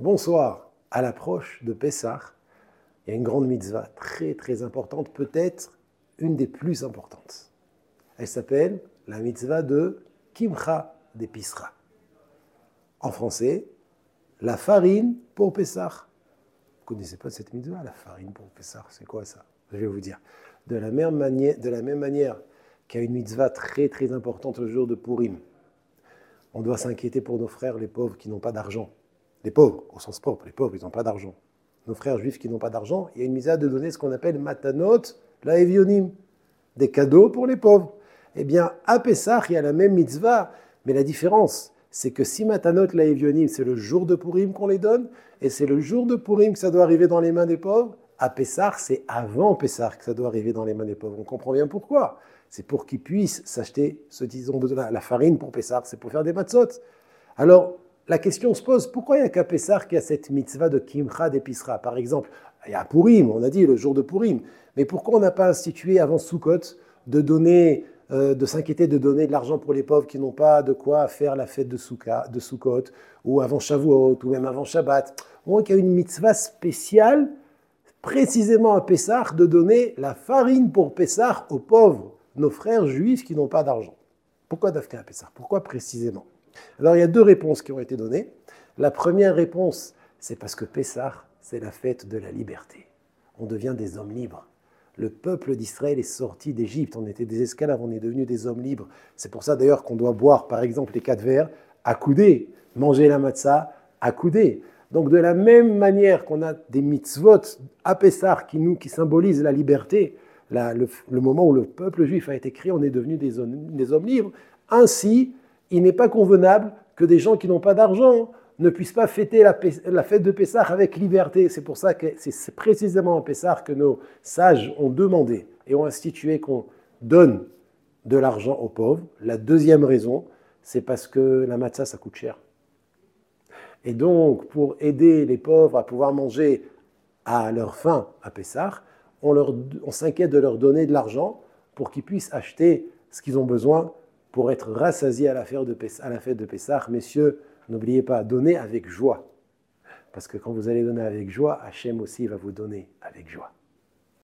Bonsoir. À l'approche de Pessah, il y a une grande mitzvah très très importante, peut-être une des plus importantes. Elle s'appelle la mitzvah de Kimcha d'Episra. En français, la farine pour Pessah. Vous ne connaissez pas cette mitzvah, la farine pour Pessah, c'est quoi ça? Je vais vous dire. De la même manière qu'il y a une mitzvah très très importante le jour de Purim, on doit s'inquiéter pour nos frères, les pauvres qui n'ont pas d'argent. Les pauvres, au sens propre, les pauvres, ils n'ont pas d'argent. Nos frères juifs qui n'ont pas d'argent, il y a une mitzvah de donner ce qu'on appelle matanot laevionim, des cadeaux pour les pauvres. Eh bien, à Pessah, il y a la même mitzvah, mais la différence, c'est que si matanot laevionim, c'est le jour de Purim qu'on les donne, et c'est le jour de Purim que ça doit arriver dans les mains des pauvres, à Pessah, c'est avant Pessah que ça doit arriver dans les mains des pauvres. On comprend bien pourquoi. C'est pour qu'ils puissent s'acheter, disons, la farine pour Pessah, c'est pour faire des matzot. Alors, la question se pose, pourquoi il n'y a qu'à Pessah qu'il y a cette mitzvah de Kimcha d'Episra? Par exemple, il y a Purim, on a dit le jour de Purim, mais pourquoi on n'a pas institué avant Sukkot de s'inquiéter de donner de l'argent pour les pauvres qui n'ont pas de quoi faire la fête de Sukkot, ou avant Shavuot, ou même avant Shabbat? On voit qu'il y a une mitzvah spéciale, précisément à Pessah, de donner la farine pour Pessah aux pauvres, nos frères juifs qui n'ont pas d'argent. Pourquoi d'afka à Pessah? Pourquoi précisément? Alors, il y a deux réponses qui ont été données. La première réponse, c'est parce que Pessah, c'est la fête de la liberté. On devient des hommes libres. Le peuple d'Israël est sorti d'Égypte. On était des esclaves, on est devenus des hommes libres. C'est pour ça d'ailleurs qu'on doit boire, par exemple, les 4 verres accoudés, manger la matzah accoudés. Donc, de la même manière qu'on a des mitzvot à Pessah qui symbolisent la liberté, le moment où le peuple juif a été créé, on est devenus des hommes libres. Ainsi, il n'est pas convenable que des gens qui n'ont pas d'argent ne puissent pas fêter la fête de Pessah avec liberté. C'est pour ça que c'est précisément à Pessah que nos sages ont demandé et ont institué qu'on donne de l'argent aux pauvres. La deuxième raison, c'est parce que la matzah, ça coûte cher. Et donc, pour aider les pauvres à pouvoir manger à leur faim à Pessah, on s'inquiète de leur donner de l'argent pour qu'ils puissent acheter ce qu'ils ont besoin pour être rassasiés à la fête de Pessah. Messieurs, n'oubliez pas, donnez avec joie. Parce que quand vous allez donner avec joie, Hachem aussi va vous donner avec joie.